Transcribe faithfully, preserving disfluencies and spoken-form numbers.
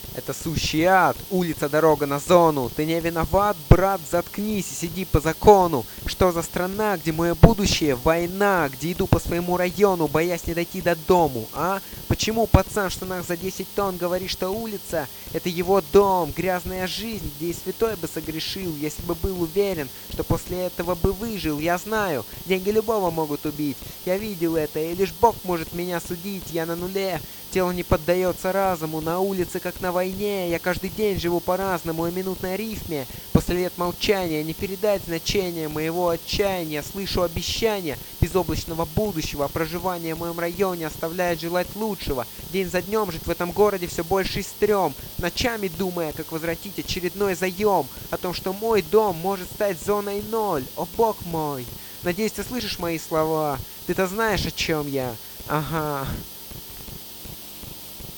Это сущий ад, улица, дорога на зону. Ты не виноват, брат, заткнись и сиди по закону. Что за страна, где мое будущее? Война, где иду по своему району, боясь не дойти до дому, а? Почему пацан в штанах за десять тонн говорит, что улица — это его дом, грязная жизнь, где и святой бы согрешил, если бы был уверен, что после этого бы выжил? Я знаю, деньги любого могут убить, я видел это, и лишь Бог может меня судить, я на нуле. Тело не поддается разуму, на улице как на войне. Я каждый день живу по-разному, и минутной рифме после лет молчания не передать значение моего отчаяния. Слышу обещания безоблачного будущего, проживание в моем районе оставляет желать лучшего. День за днем жить в этом городе все больше стрём, ночами думая, как возвратить очередной заем, о том, что мой дом может стать зоной ноль. О, Бог мой! Надеюсь, ты слышишь мои слова? Ты-то знаешь, о чем я? Ага.